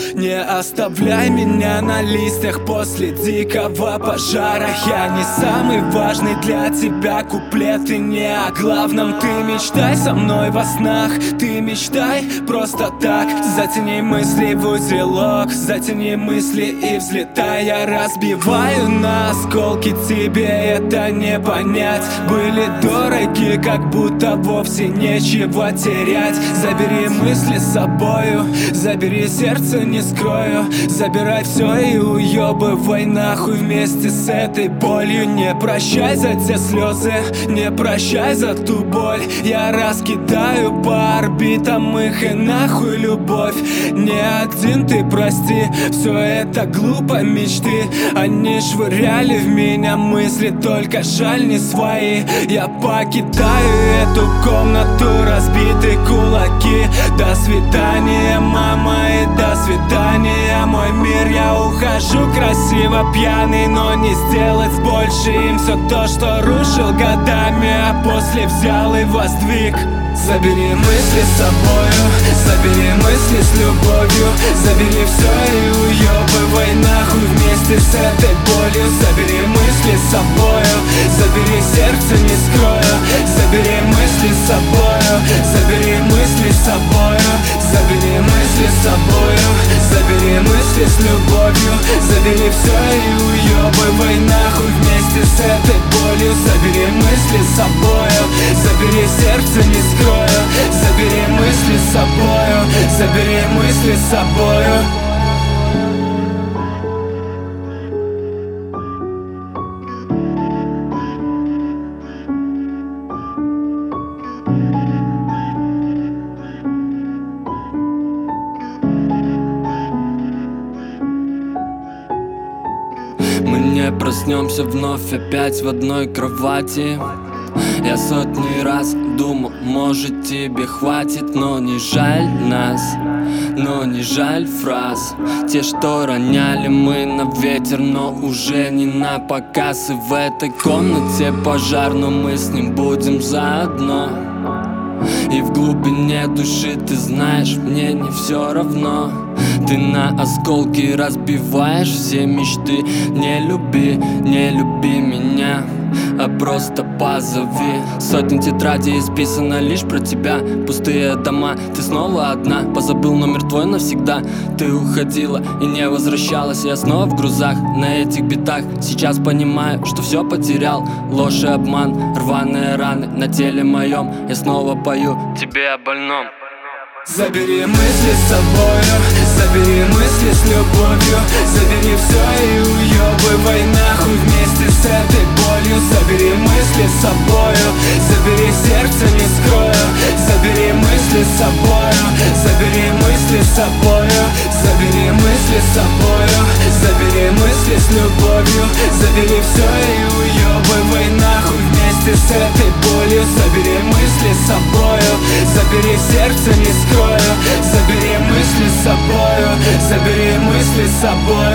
Не оставляй меня на листьях после дикого пожара. Я не самый важный для тебя куплет, и не о главном. Ты мечтай со мной во снах, ты мечтай просто так. Затяни мысли в узелок, затяни мысли и взлетай. Я разбиваю на осколки, тебе это не понять. Были дороги, как будто вовсе нечего терять. Забери мысли с собою, забери сердце, не скрою. Забирай все и уебывай нахуй вместе с этой болью. Не прощай за те слезы, не прощай за ту боль. Я раскидаю по орбитам их и нахуй любовь. Не один ты, прости, все это глупо мечты. Они швыряли в меня мысли, только жаль не свои. Я покидаю эту комнату, разбитые кулаки. До свидания, мама, и до свидания, мой мир. Я ухожу красиво пьяный, но не сделать больше им все то, что рушил годами, а после взял и воздвиг. Забери мысли с собою, забери мысли с любовью. Забери все и уебывай нахуй вместе с этой болью. Забери мысли с собою, забери сердце, не скрою. Забери мысли с собою, забери мысли с собою. Забери мысли с собою, забери мысли с любовью. Забери все и уебывай нахуй вместе с этой болью. Забери мысли с собою, забери сердце, не скрою. Забери мысли с собою, забери мысли с собою. Мы не проснемся вновь опять в одной кровати. Я сотни раз думал, может тебе хватит, но не жаль нас, но не жаль фраз. Те, что роняли мы на ветер, но уже не на показ. И в этой комнате пожар, но мы с ним будем заодно. И в глубине души ты знаешь, мне не все равно. Ты на осколки разбиваешь все мечты. Не люби меня, а просто позови. Сотни тетрадей исписано лишь про тебя. Пустые дома, ты снова одна. Позабыл номер твой навсегда. Ты уходила и не возвращалась. Я снова в грузах на этих битах. Сейчас понимаю, что все потерял. Ложь и обман, рваные раны на теле моем. Я снова пою тебе о больном. Забери мысли с собою, забери мысли с любовью. Забери все и уебывай нахуй вместе с этой болью. Забери мысли с собою, забери сердце, не скрою. Забери мысли с собою, забери мысли с собою. Забери мысли с собою, забери мысли с любовью. Забери все и уебывай нахуй вместе с этой болью. Забери мысли с собою, забери сердце, не скрою. Забери мысли с собою, забери мысли с собой.